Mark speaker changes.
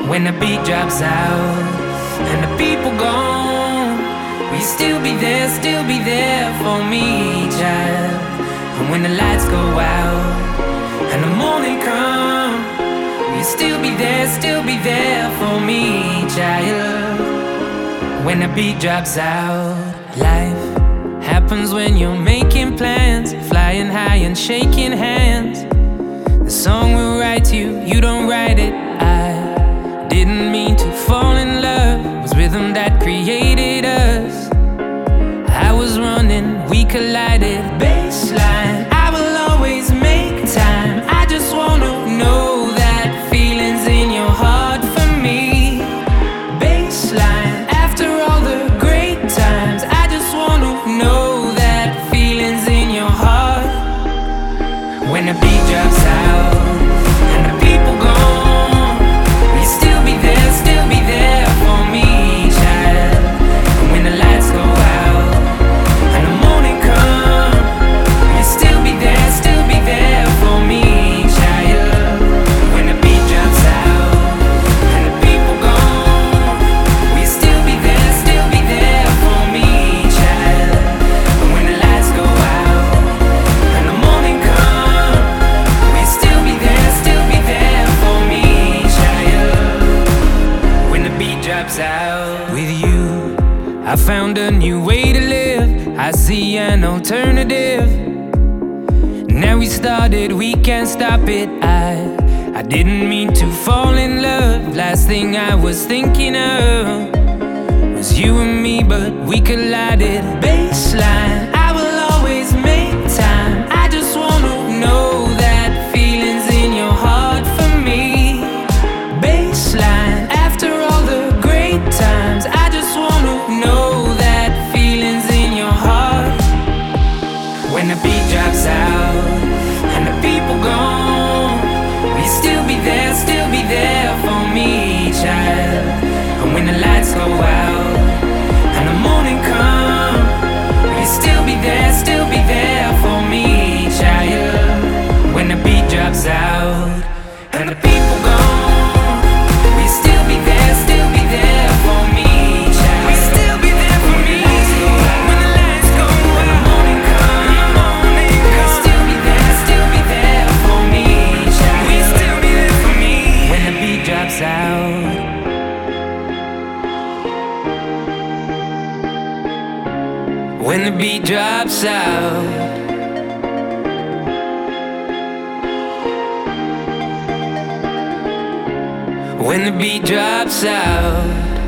Speaker 1: When the beat drops out and the people gone, will you still be there for me, child? And when the lights go out and the morning come, will you still be there for me, child? When the beat drops out. Life happens when you're making plans, flying high and shaking hands. The song will write you, you don't write it. I didn't mean to fall in love, it was rhythm that created us. I was running, we collided. Baseline, I will always make time. I just wanna know that feeling's in your heart for me. Baseline, after all the great times, I just wanna know that feeling's in your heart. When the beat drops out and the people gone, will you still be there for me, child? And when the lights go out and the morning come, will you still be there for me, child? When the beat drops out and the people gone, will you still be there for me, child? And when the lights go out and the morning come, will you still be there for me, child? When the beat drops out. With you, I found a new way to live. I see an alternative. Now we started, we can't stop it. I didn't mean to fall in love. Last thing I was thinking of was you and me, but we collided. Baseline, I will always make time. I just wanna know that feeling's in your heart for me. Baseline, after all the great times, I just wanna know that feeling's in your heart. When the beat drops out and the people gone, will you still be there for me, child? And when the lights go out and the morning come, will you still be there for me, child? When the beat drops out and the people gone, will you still be there for me, child? Will you still be there for me? When the lights go out and the morning come, will you still be there for me, child? Will you still be there for me? When the beat drops out. When the beat drops out. When the beat drops out.